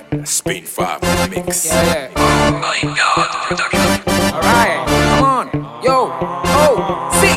Spin 5 mix. Yeah. Oh my god, production. Alright, come on. Yo, oh, see.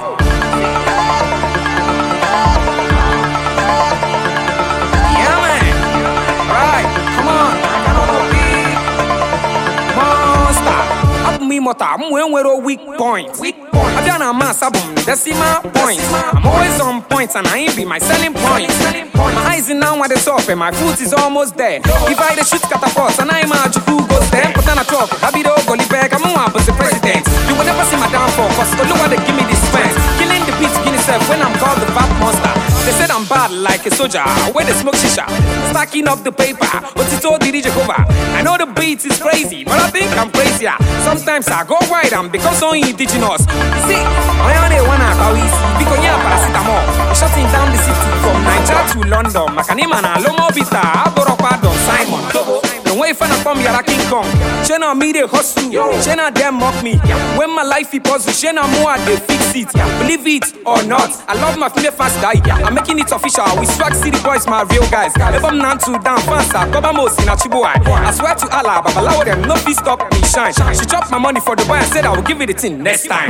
Yeah, man. Alright, come on. I cannot be monster. Up me mota, I'm wearing weak points. I done a mass album, that's my points. I'm always on points and I ain't be my selling point. My eyes in now at the top and my foot is almost there. If I the shoot catapults and I'm out, who goes there? Put on a talk, Habido, Golibeg, I'm up as the president. You will never see my downfall, cause the lower they give me this fence. Killing the beats, Guinness self when I'm called the Vap Monster. They said I'm bad like a soldier, where they smoke shisha. Stacking up the paper, but it's all the DJ cover. I know the beat is crazy, but I think I'm crazier. Sometimes I go wide and because only indigenous. See, I only wanna go easy because yeah, paracetamol. Shutting down the city from Nigeria to London. Makanimana, Lomo Vita, Aboropadon, Simon. Don't wait for come here, King Kong. Chena me they hustle, Chena them mock me. When my life is puzzle, Chena more they fix it. Believe it or not, I love my female fast die. I'm making it official. We swag city boys, my real guys. If I'm not too down faster, Baba Mos in a Chiboy. I swear to Allah, Baba Law them no fee stop me shine. She dropped my money for the boy and said I will give it a thing next time.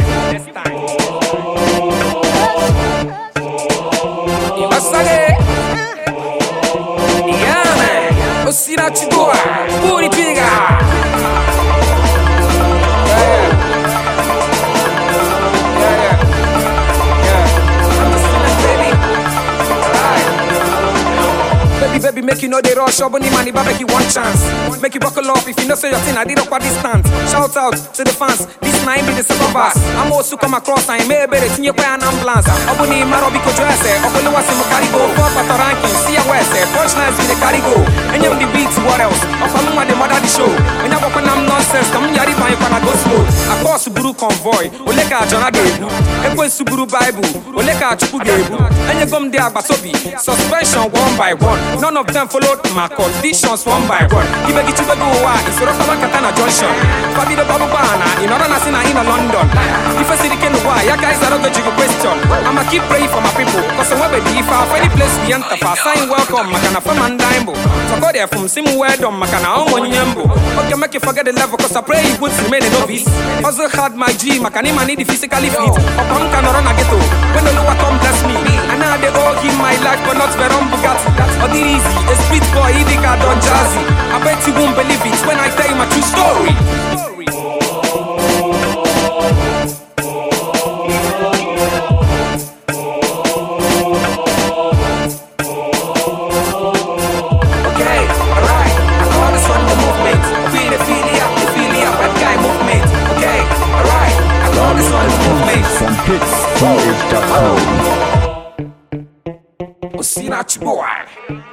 Yeah, man. Go see that Chiboy. Put it bigger. Baby, make you know they rush up on the money, but make you one chance. Make you buckle up if you know say your thing, I did up at distance. Shout out to the fans, this nine be the second verse. I'm also come across, I may be the thing you pay an ambulance. Up on the Marobi dress, up on the Wasim Carigo, pop at the ranking, see a west, punchlines with the Carigo. And you the beats, what else? Up on the mother the show. When you walk on them nonsense, come here, if I can go slow. I call Subaru convoy, Oleka Jona Gebu, Echo Subaru Bible, Oleka Chuku Gebu, and you come there, Basobi, suspension one by one. None of them followed my conditions one by one. If I get you to go, it's a Rockama Katana Junction. Fabi the Babu Bana, in order to in London. If I see the Ken why, ya guys are not going to question. I'ma keep praying for my people. Cause I'm if I find any place we enter for sign welcome, Makana from Mandimbo. So go there from Simu Wedom, Makana on Yambo. Okay, make you forget the level, cause I pray you would remain a novice. Also had my G, Makanima need the physically fit. Upon can run a ghetto. When the lower come bless me. And now they all give my life, but not Veron Bugatti. Or the easy, a street boy, Idika Don Jazzy. I bet you won't believe it when I tell you my true story. Okay, alright, I call this one the movement. Ophelia, bad guy movement. Okay, alright, I call this one the movement. From hitstorage.com. Osina Chiboy.